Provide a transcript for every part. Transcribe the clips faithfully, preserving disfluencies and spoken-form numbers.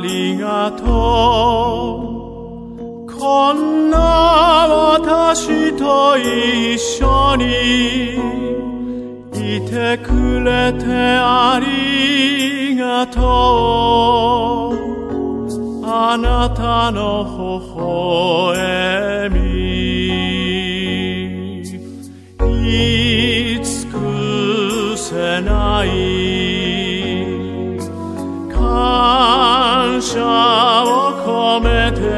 りがとう。こんな私と一緒にいてくれてありがとう。あなたの微笑み言い尽くせない感謝を込めて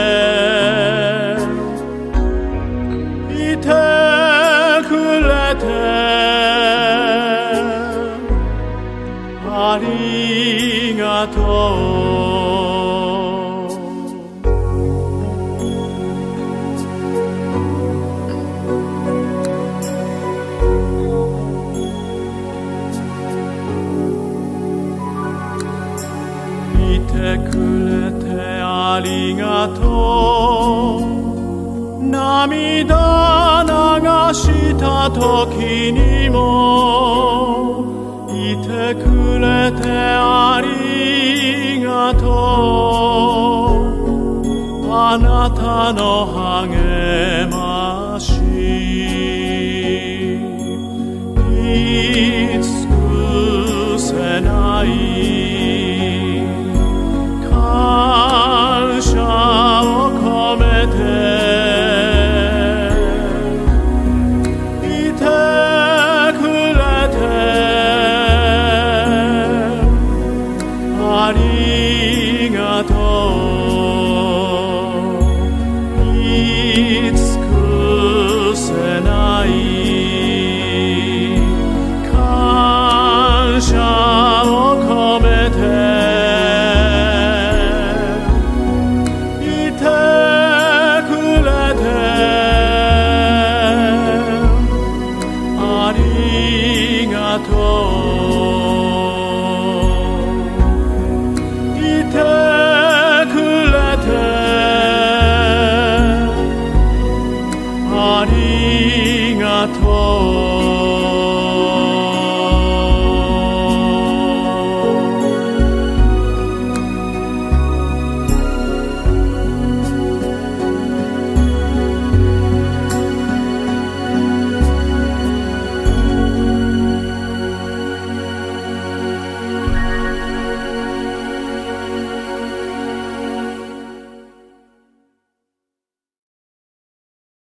いてくれてありがとう。いてくれてありがとう。涙流した時にもいてくれてありがとう。あなたの励まし